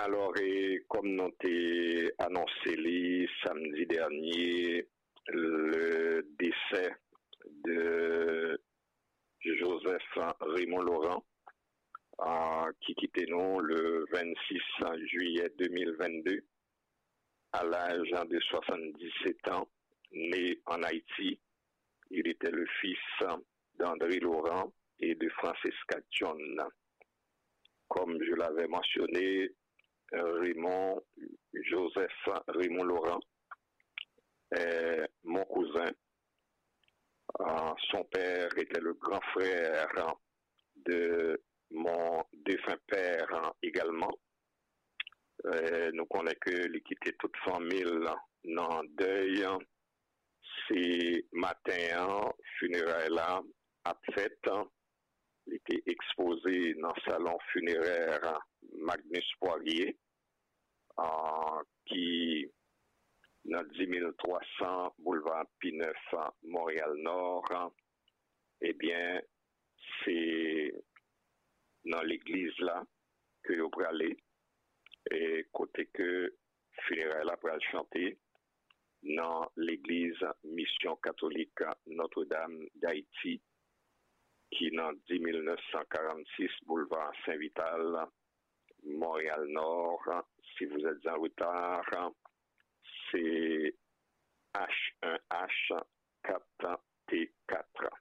Alors, et comme nous t'ai annoncé samedi dernier, le décès de Joseph Raymond Laurent, qui quittait nous le 26 juillet 2022 à l'âge de 77 ans, né en Haïti. Il était le fils d'André Laurent et de Francesca John. Comme je l'avais mentionné, Joseph Raymond Laurent est mon cousin. Son père était le grand frère de mon défunt père également. Nous connaissons que l'équité toute famille dans deuil. C'est matin, funérailles là, à fête. Il était exposé dans le salon funéraire Magnus Poirier, qui dans 10300 boulevard P9 Montréal-Nord. Eh bien, c'est dans l'église là que vous pouvez aller, et côté que funérailles là pour chanter dans l'église Mission catholique Notre-Dame d'Haïti, qui dans 10946 boulevard Saint-Vital, Montréal-Nord. Si vous êtes en retard, c'est H1H4T4.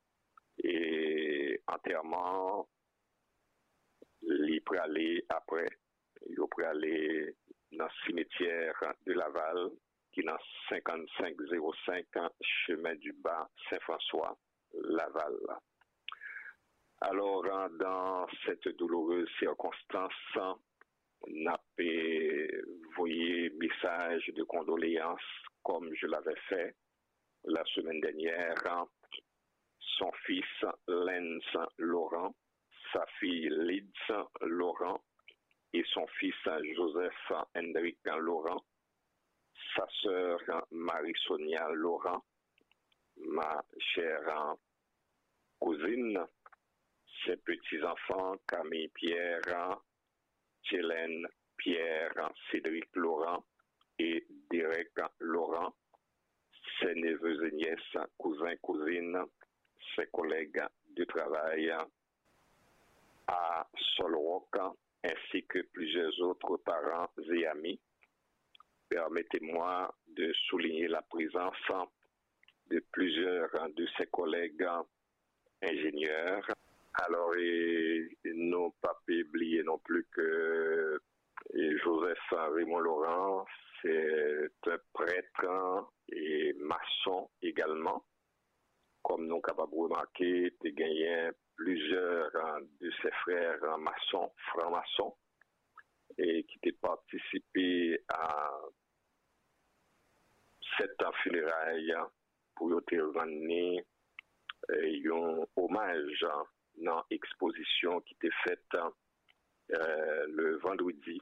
Et enterrement, il peut aller après, il peut aller dans le cimetière de Laval, qui est dans 5505 chemin du Bas Saint-François, Laval. Alors, dans cette douloureuse circonstance, on a envoyé message de condoléances comme je l'avais fait la semaine dernière. Son fils Lens Laurent, sa fille Lids Laurent et son fils Joseph Hendrik Laurent, sa sœur Marie-Sonia Laurent, ma chère cousine, ses petits-enfants Camille Pierre, Hélène Pierre, Cédric Laurent et Derek Laurent, ses neveux et nièces, cousins, cousines, ses collègues de travail à Solrock, ainsi que plusieurs autres parents et amis. Permettez-moi de souligner la présence de plusieurs de ses collègues ingénieurs. Alors, non pas oublier non plus que Joseph Raymond Laurent, c'est un prêtre et maçon également. Comme nous sommes capables de remarquer, il y a plusieurs de ses frères maçons, francs-maçons, et qui ont participé à cette funéraille pour rendre un hommage dans l'exposition qui était faite le vendredi,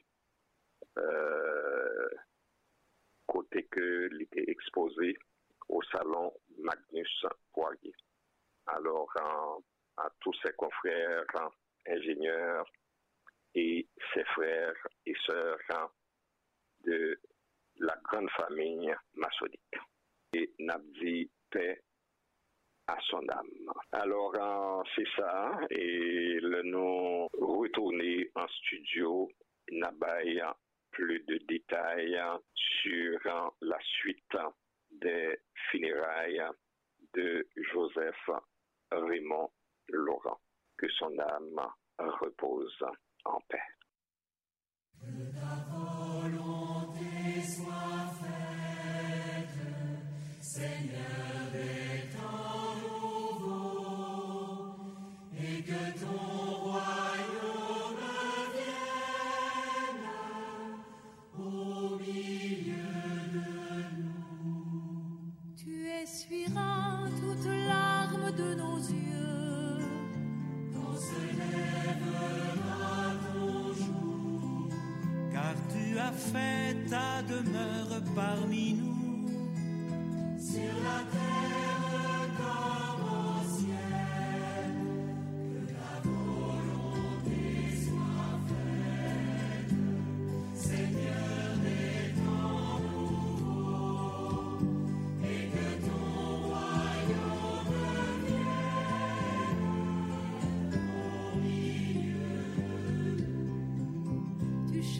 côté que il était exposé au salon Magnus Poirier. Alors, à tous ses confrères ingénieurs et ses frères et sœurs de la grande famille maçonnique. Et Nabdi paix à son âme. Alors, c'est ça, et le nous retourner en studio, n'abaye plus de détails sur la suite des funérailles de Joseph Raymond Laurent. Que son âme repose en paix. Que ta volonté soit faite, Seigneur des temps nouveaux, et que ton royaume vienne au milieu de nous. Tu essuieras toute larme de nos yeux quand se lèvera ton jour, car tu as fait ta demeure parmi nous. Sur la terre comme au ciel, que ta volonté soit faite.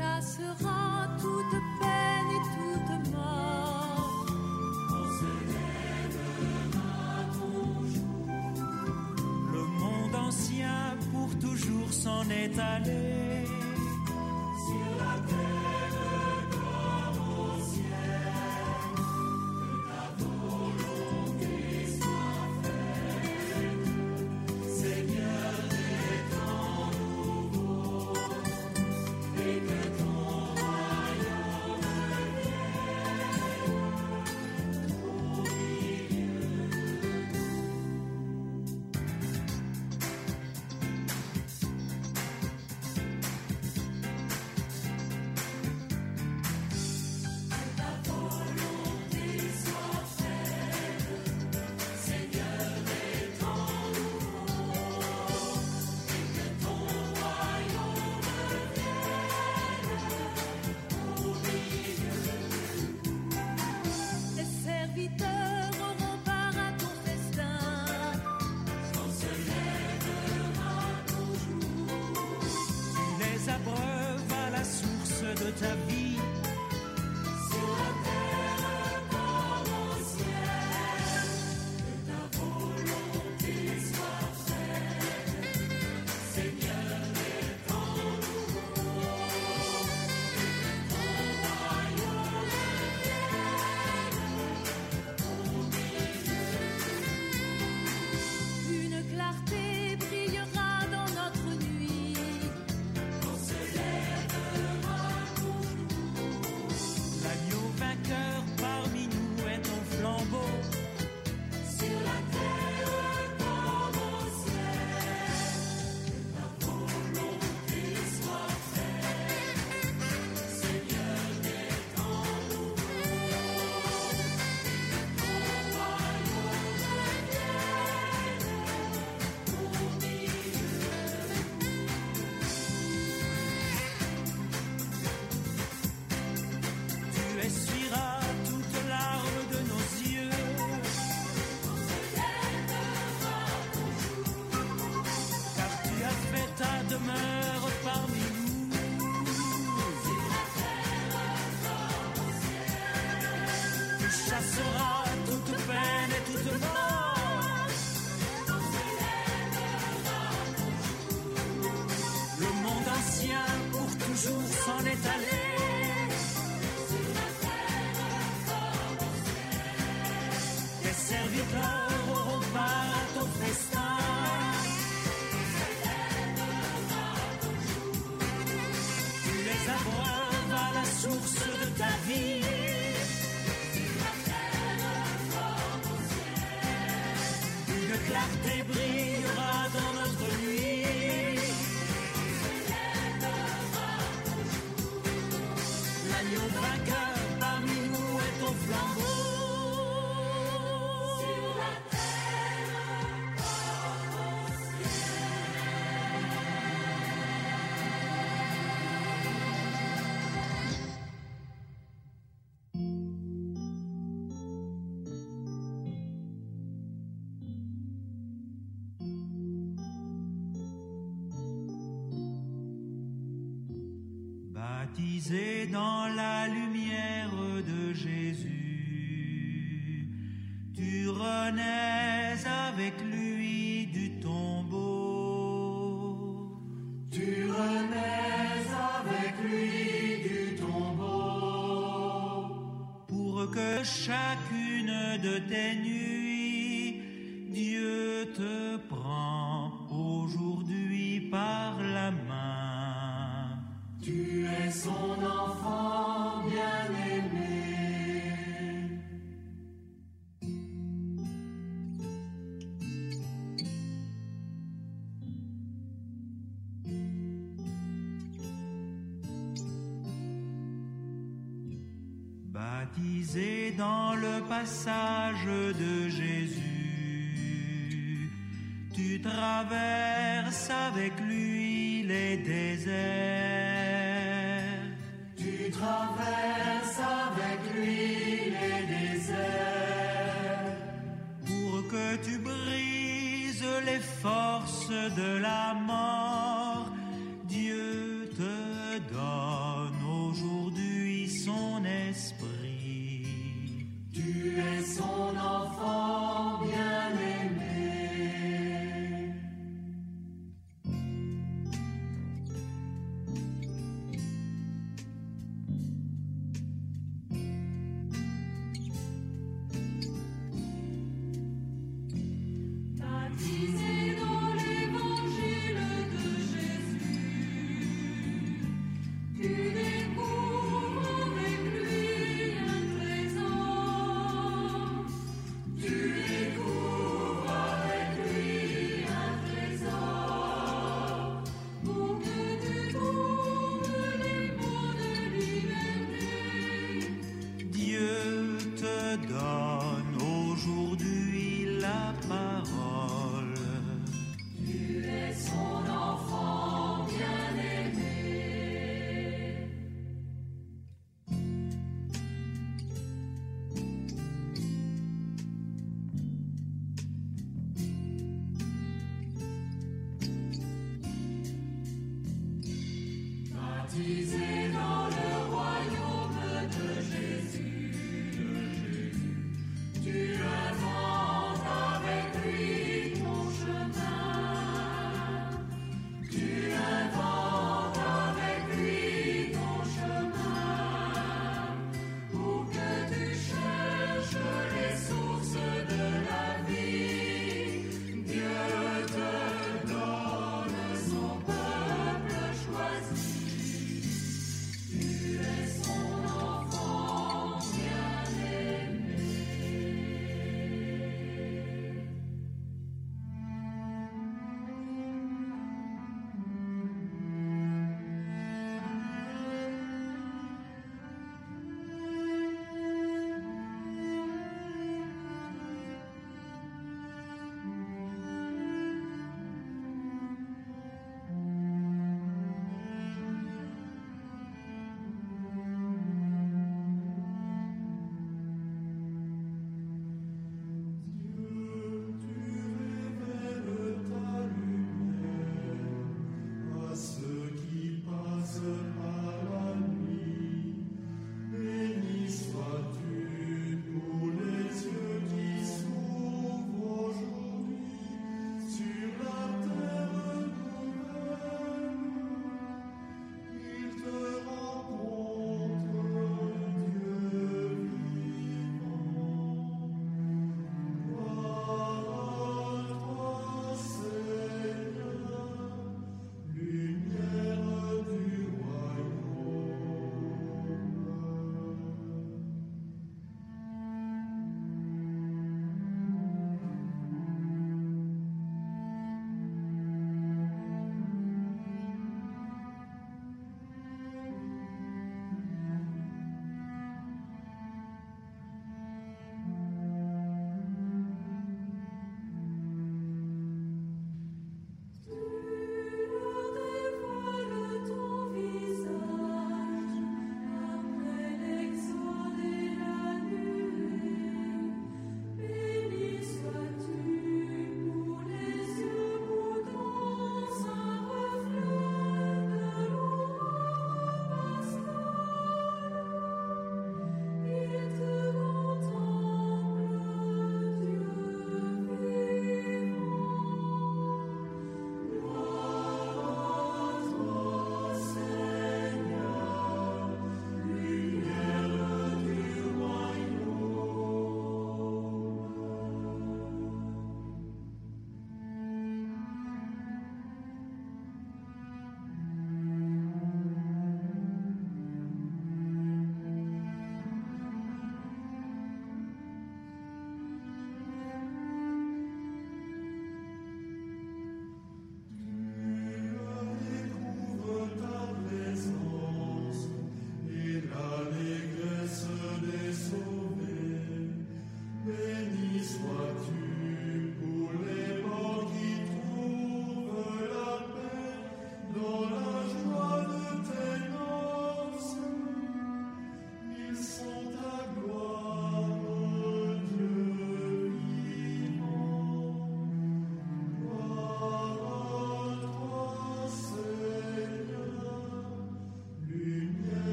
chassera toute peine et toute mort. On se lèvera toujours. Le monde ancien pour toujours s'en est allé. Sur la terre comme au ciel, que ta volonté soit faite, Seigneur des temps nouveaux, et que ton royaume vienne au milieu Les serviteurs auront part à ton festin. Tu les abreuves à la source de ta vie. sur la terre comme au ciel, que ta volonté soit faite, Seigneur des temps nouveaux, et que ton royaume vienne au milieu. Une clarté brillera dans notre nuit. On se lèvera toujours. L'agneau vainqueur parmi nous est ton flambeau. Sur la terre comme au ciel, que ta volonté soit faite, Seigneur des temps nouveaux, et que ton royaume vienne au Tu essuieras toute larme de nos yeux. Car tu as fait ta demeure parmi nous. Tu chasseras toute peine et toute mort. Le monde ancien pour toujours s'en est allé. Les serviteurs auront part à ton festin. Tu les abreuves à la source de ta vie. Une clarté brillera dans notre nuit. L'agneau vainqueur parmi nous est ton flambeau. Baptisé dans la lumière de Jésus, tu renais avec lui du tombeau. Tu renais avec lui du tombeau, Pour que chacune de tes nuits, Dieu te prend aujourd'hui par la main. tu es son enfant bien-aimé. Baptisé dans le passage de Jésus, tu traverses avec lui les déserts. Tu traverses avec lui les déserts, Pour que tu brises les forces de la mort, Dieu te donne aujourd'hui son esprit. Tu es son enfant bien-aimé. Baptisé dans l'évangile de Jésus, tu découvres avec lui un trésor. Tu découvres avec lui un trésor. Pour que tu trouves les mots de liberté. Dieu te donne aujourd'hui la parole. Tu es son enfant bien-aimé. Baptisé dans le royaume de Jésus, tu inventes avec lui ton chemin. Tu inventes avec lui ton chemin. Pour que tu cherches les sources de la vie, Dieu te donne son peuple choisi.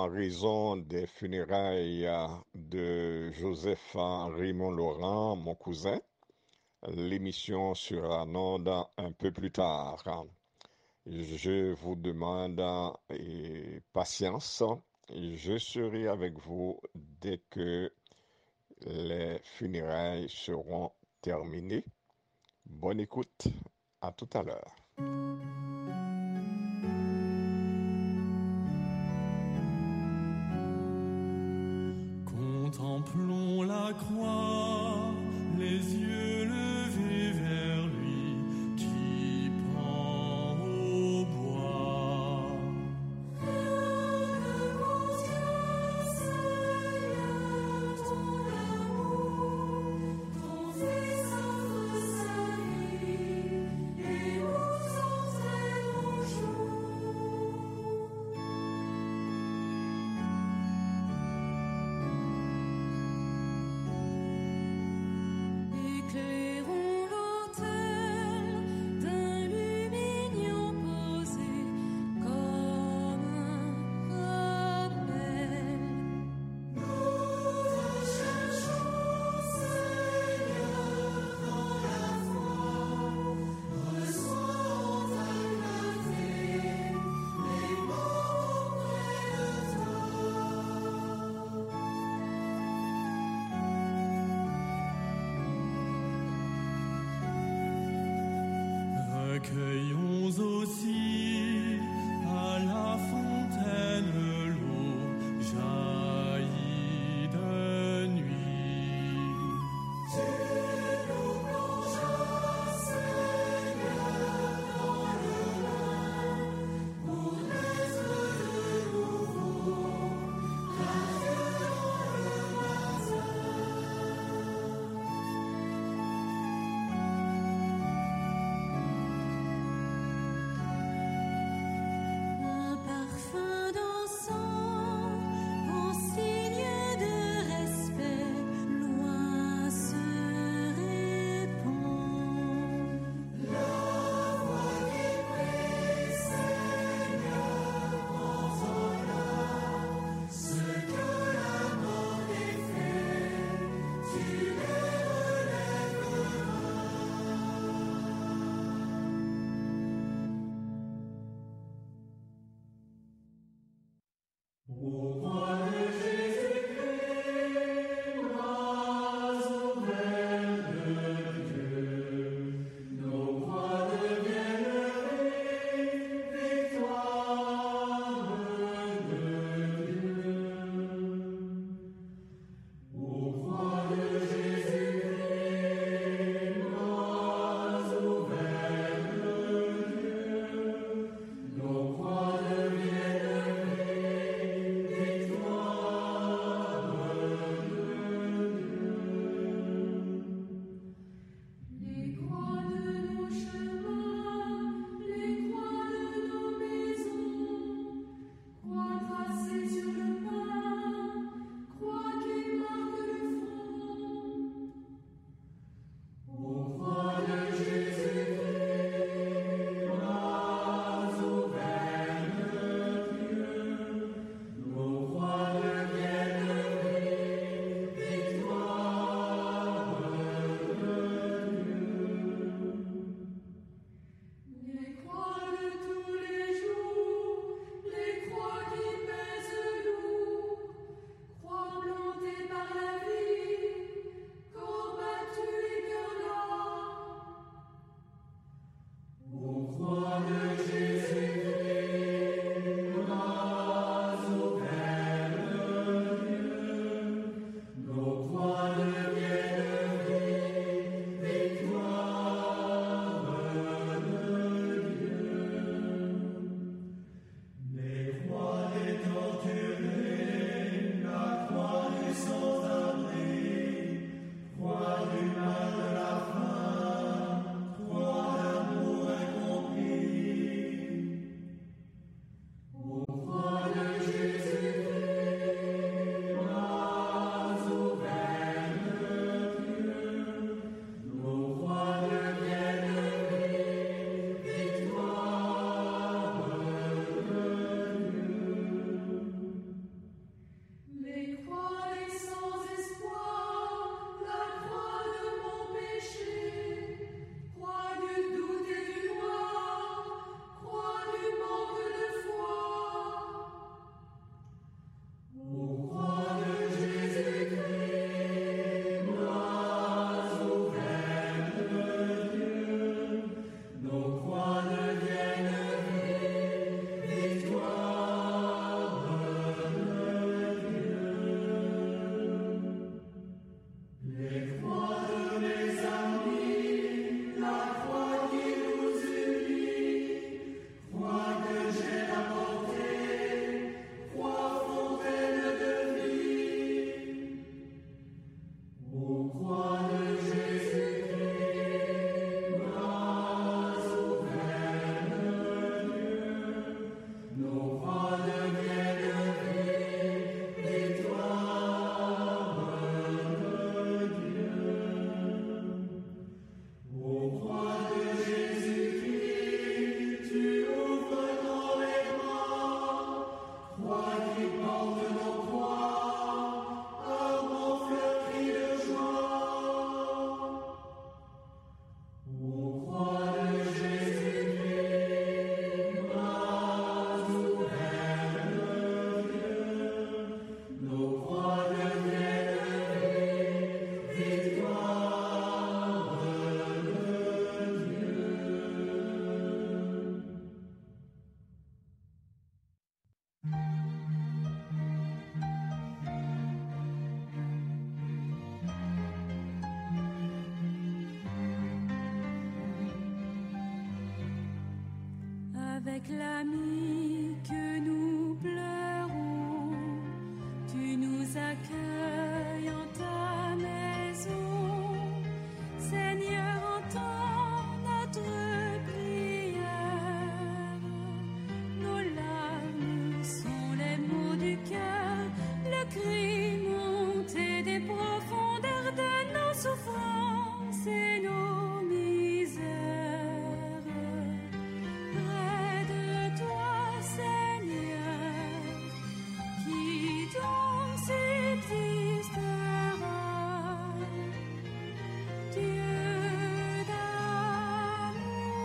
en raison des funérailles de Joseph Raymond Laurent, mon cousin. L'émission sera en onde un peu plus tard. Je vous demande patience. Je serai avec vous dès que les funérailles seront terminées. Bonne écoute. À tout à l'heure. Contemplons la croix, les yeux levés vers lui qui prend au bois. Avec l'ami que nous pleurons, tu nous accueilles en ta maison. Seigneur, entends notre prière. Nos larmes sont les mots du cœur, le cri monté des profondeurs de nos souffrances et nos misères. Près de toi, Seigneur, qui donc subsistera? Dieu d'amour,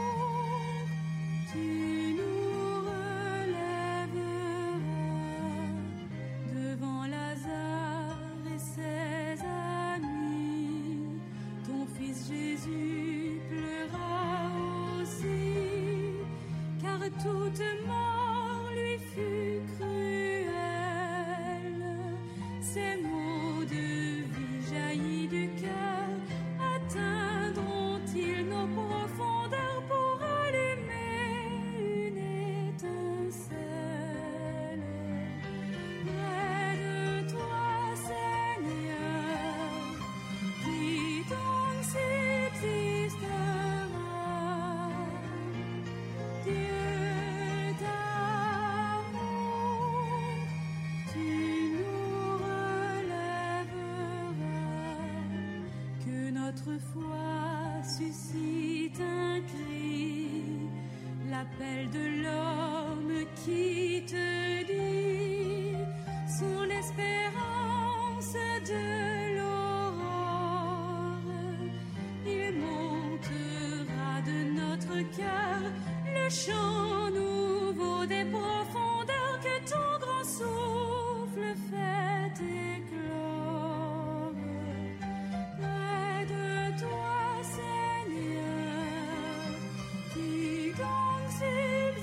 tu nous relèveras. Devant Lazare et ses amis, ton fils Jésus pleura aussi, car toute mort lui fut cruelle. Ces mots de vie jaillis du cœur atteindront-ils nos profondeurs pour allumer une étincelle? Près de toi, Seigneur, qui donc subsistera? Dieu d'amour, tu nous relèveras. Que notre foi suscite un cri, l'appel de l'homme qui te dit son espérance de l'aurore. Il montera de notre cœur le chant nouveau des profondeurs que ton grand souffle fait éclore. Près de toi, Seigneur, qui donc subsistera?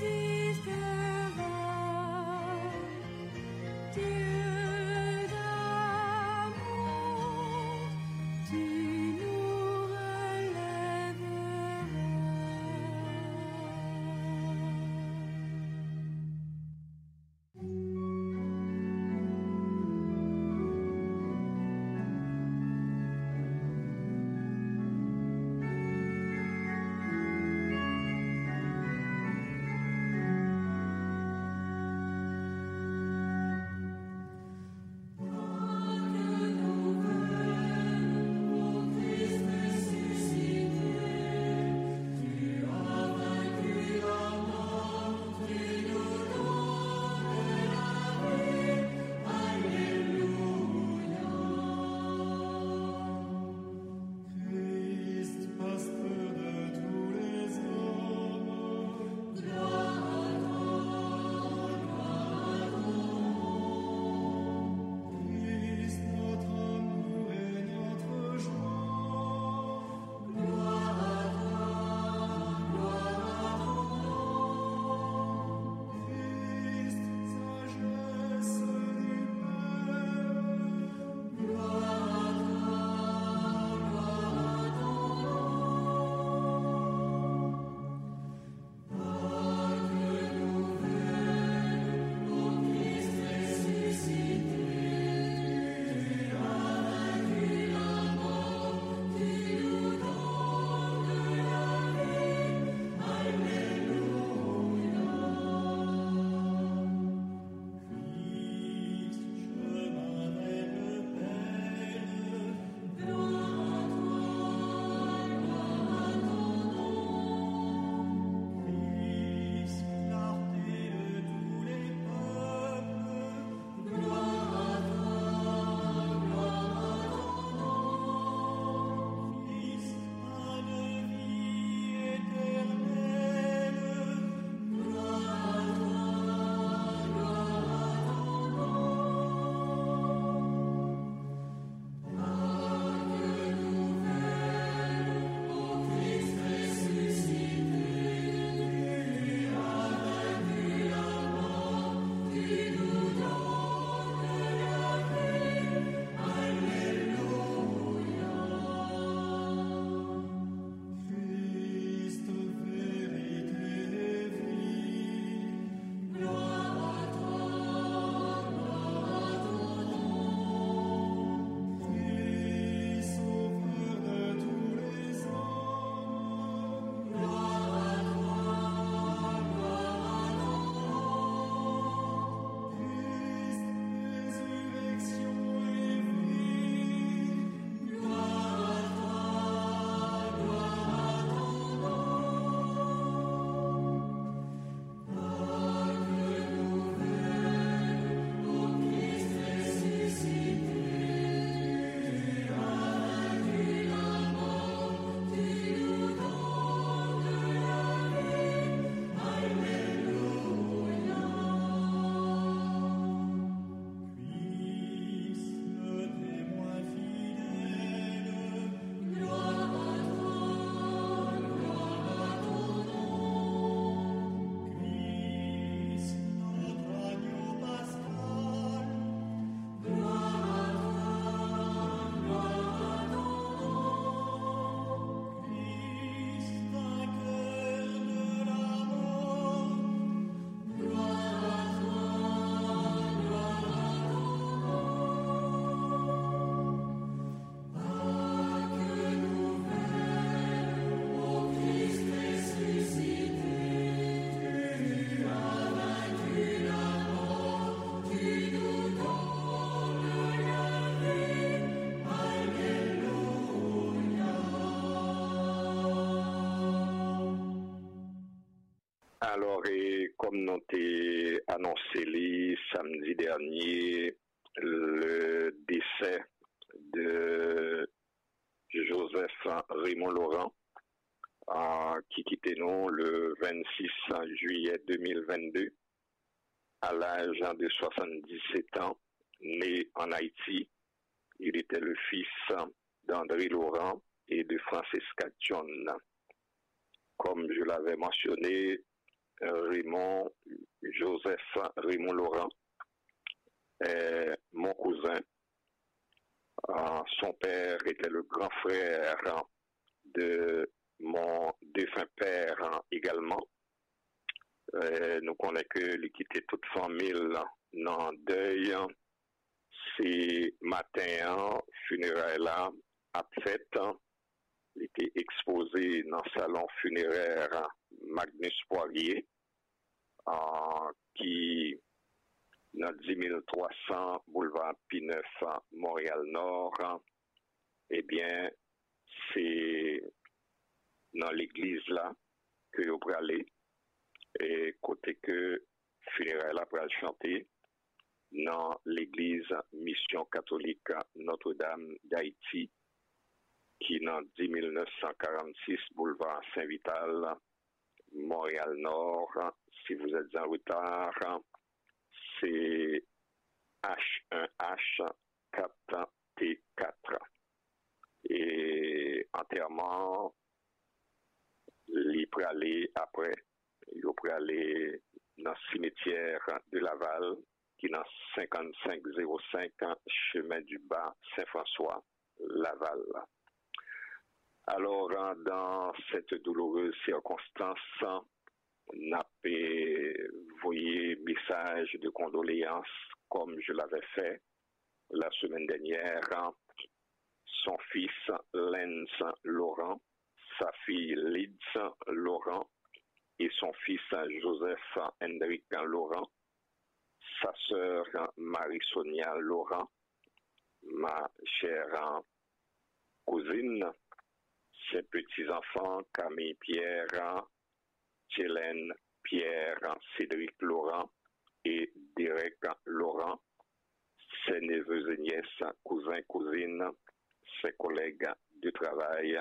Alors, et comme nous t'ai annoncé samedi dernier, le décès de Joseph Raymond Laurent, qui quittait nous le 26 juillet 2022 à l'âge de 77 ans, né en Haïti. Il était le fils d'André Laurent et de Francisca John. Comme je l'avais mentionné, Joseph Raymond Laurent est mon cousin. Son père était le grand frère de mon défunt père également. Nous connaissons que l'équité toute famille dans deuil. C'est matin, funérailles là, à fête. Il était exposé dans le salon funéraire Magnus Poirier, qui dans 10 300 boulevard P9 Montréal-Nord. Eh bien, c'est dans l'église là que vous pouvez aller. Et côté que funérailles là pour chanter dans l'église Mission catholique Notre-Dame d'Haïti, qui dans 10 946 boulevard Saint-Vital, Montréal-Nord. Si vous êtes en retard, c'est H1H4T4. Et enterrement, il peut aller après, il peut aller dans le cimetière de Laval, qui est dans 5505 chemin du Bas Saint-François, Laval. Alors, dans cette douloureuse circonstance, on a envoyé message de condoléances comme je l'avais fait la semaine dernière. Son fils Lens Laurent, sa fille Lids Laurent et son fils Joseph Hendrik Laurent, sa sœur Marie-Sonia Laurent, ma chère cousine, ses petits-enfants Camille Pierre, Hélène Pierre, Cédric Laurent et Derek Laurent, ses neveux et nièces, cousins, cousines, ses collègues de travail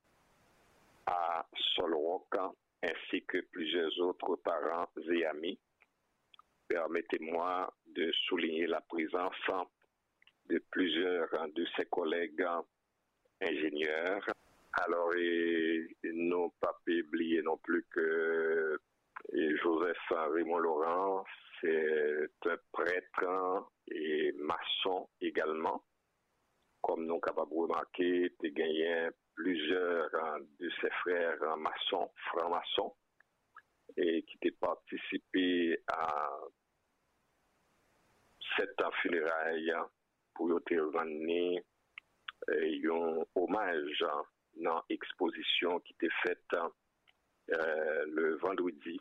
à Solrock, ainsi que plusieurs autres parents et amis. Permettez-moi de souligner la présence de plusieurs de ses collègues ingénieurs. Alors, non pas oublier non plus que Joseph Raymond Laurent, c'est un prêtre et maçon également. Comme nous sommes capables de remarquer, il gagné plusieurs de ses frères maçons, francs-maçons, et qui ont participé à cette funéraille pour rendre un hommage dans l'exposition qui était faite le vendredi,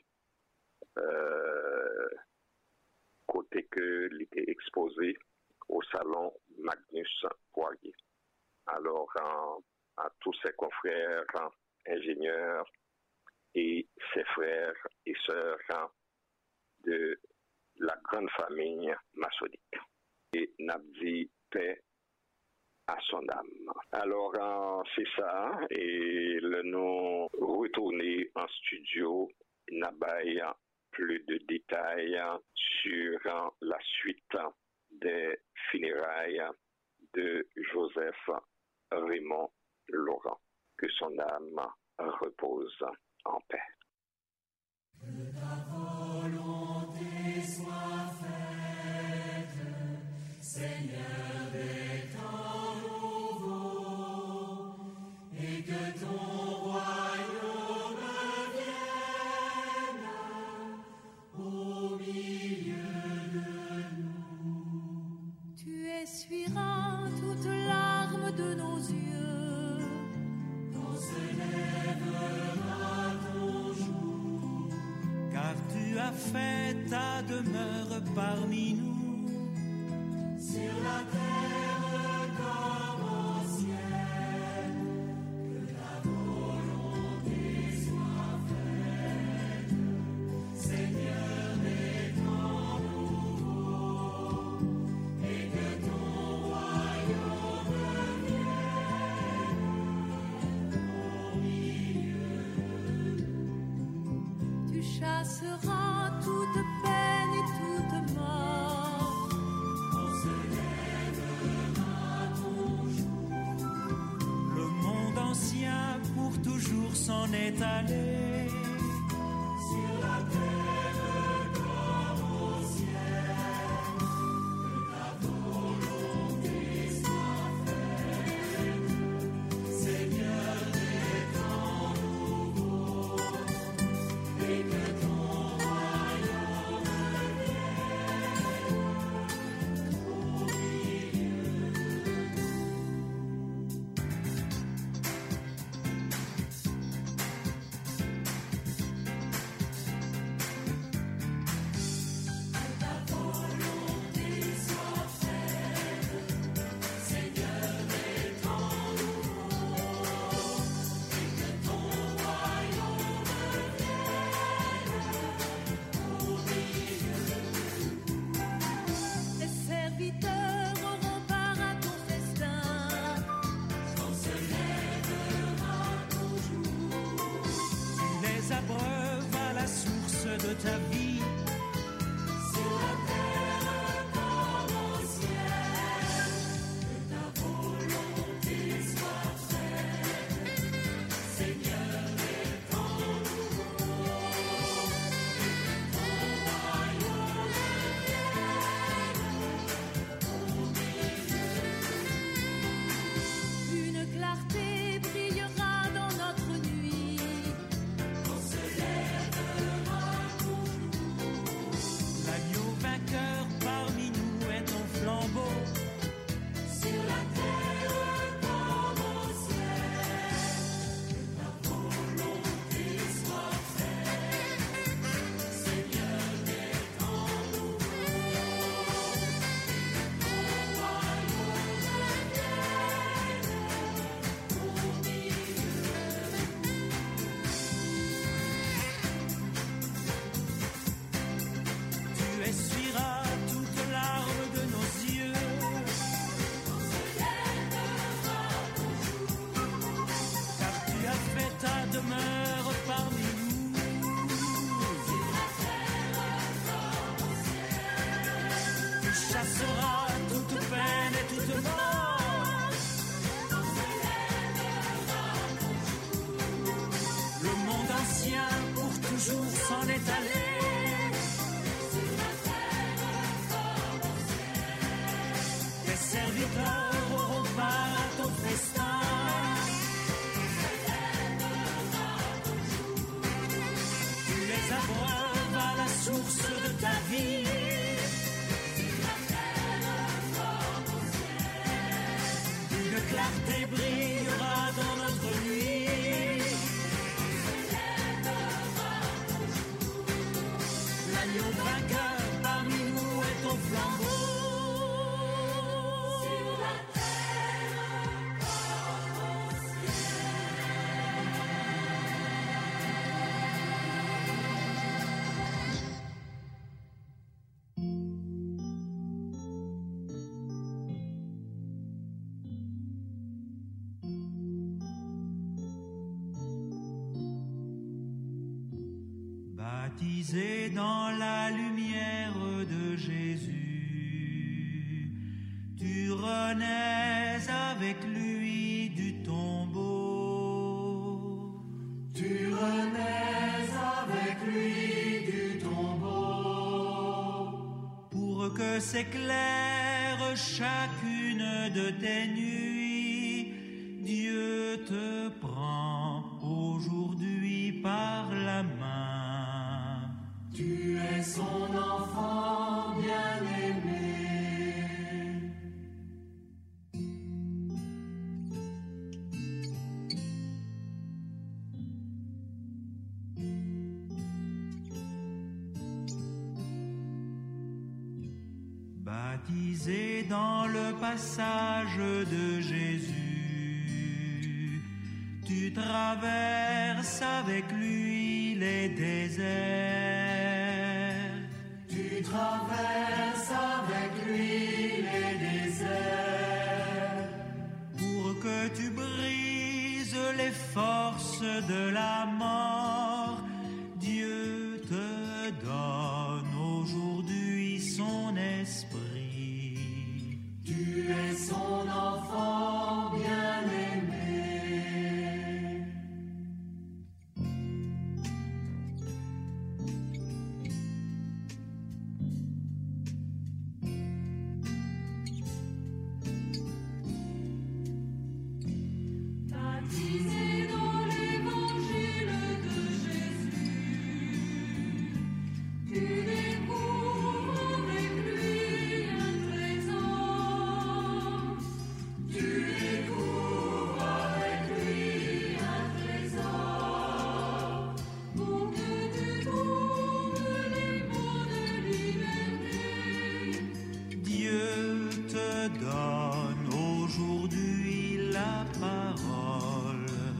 côté que il était exposé au salon Magnus Poirier. Alors, à tous ses confrères, ingénieurs et ses frères et sœurs de la grande famille maçonnique. Et Nabdi paix à son âme. Alors, c'est ça, et nous retourner en studio, n'abaye plus de détails sur la suite des funérailles de Joseph Raymond Laurent. Que son âme repose en paix. Que ta volonté soit faite, Seigneur des temps nouveaux, et que ton royaume vienne au milieu de nous. Tu essuieras toutes larmes de nos yeux. Quand se lèvera ton jour, car tu as fait ta demeure parmi nous. sur la terre comme au ciel, que ta volonté soit faite, s'en est allé. Sur la terre comme au ciel, que ta volonté soit faite, Seigneur des temps nouveaux, et que ton royaume vienne au milieu. Les serviteurs auront part à ton festin. On se lèvera toujours. Tu les abreuves à la source de ta vie. Sur la terre comme au ciel, que ta volonté soit faite, Seigneur des temps nouveaux, et que ton royaume Une clarté brillera dans notre nuit. on se lèvera toujours. L'agneau vainqueur parmi nous est ton flambeau. Sur la terre comme au ciel, que ta volonté soit faite, Seigneur des temps nouveaux, et que ton royaume vienne au milieu. Tu essuieras toute larme de nos yeux. Car tu as fait ta demeure parmi nous. Tu chasseras toute peine et toute mort. Le monde ancien pour toujours s'en est allé. Tes serviteurs auront part à ton festin. Tu les abreuves à la source de ta vie. Une clarté brillera dans notre nuit. L'agneau vainqueur parmi nous est ton flambeau. Baptisé dans la lumière de Jésus, tu renais avec lui du tombeau. Tu renais avec lui du tombeau, Pour que s'éclaire chacune de tes nuits, Dieu te prend aujourd'hui par la main. tu es son enfant bien-aimé. Baptisé dans le passage de Jésus, tu traverses avec lui les déserts. Tu traverses avec lui les déserts, Pour que tu brises les forces de la mort, Dieu te donne aujourd'hui son esprit. tu es son enfant bien-aimé. Lisez dans l'évangile de Jésus. Tu découvres avec lui un trésor. Tu découvres avec lui un trésor. Pour que tu trouves les mots de liberté. Dieu te donne aujourd'hui la parole.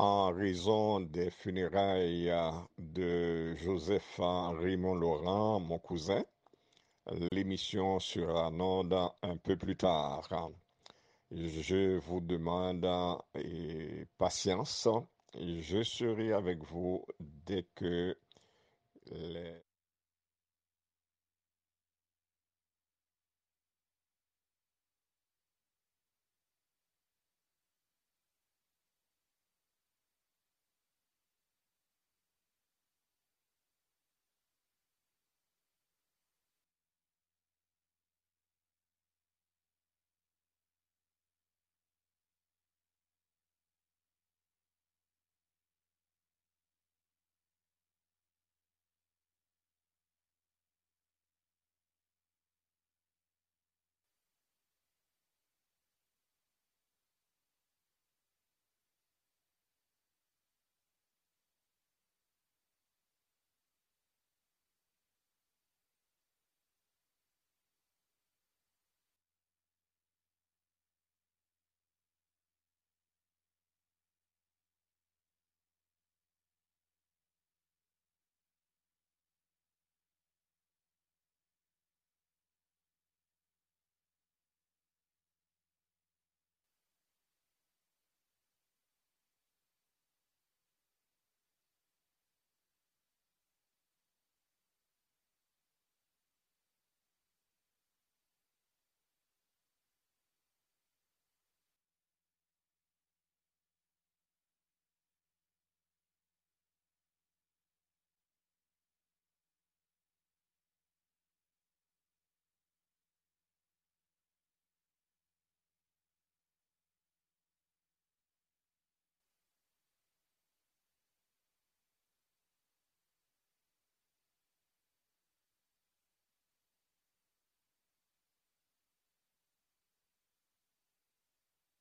En raison des funérailles de Joseph Raymond Laurent, mon cousin, l'émission sera en onde un peu plus tard. Je vous demande patience. Je serai avec vous dès que les